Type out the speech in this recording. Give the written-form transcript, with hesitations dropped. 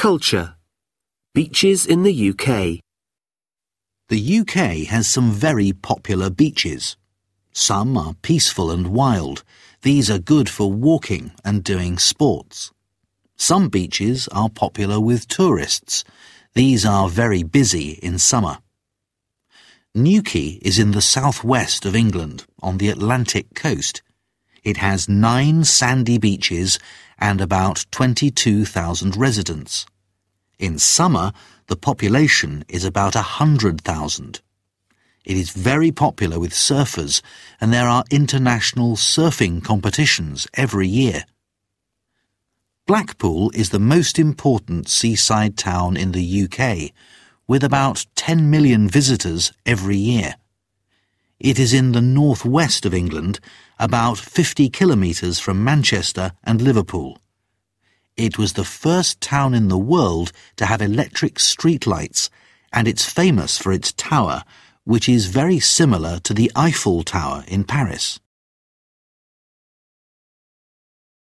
Culture. Beaches in the UK. The UK has some very popular beaches. Some are peaceful and wild. These are good for walking and doing sports. Some beaches are popular with tourists. These are very busy in summer. Newquay is in the southwest of England, on the Atlantic coast. It has 9 sandy beaches and about 22,000 residents. In summer, the population is about 100,000. It is very popular with surfers, and there are international surfing competitions every year. Blackpool is the most important seaside town in the UK, with about 10 million visitors every year. It is in the northwest of England, about 50 kilometres from Manchester and Liverpool. It was the first town in the world to have electric streetlights, and it's famous for its tower, which is very similar to the Eiffel Tower in Paris.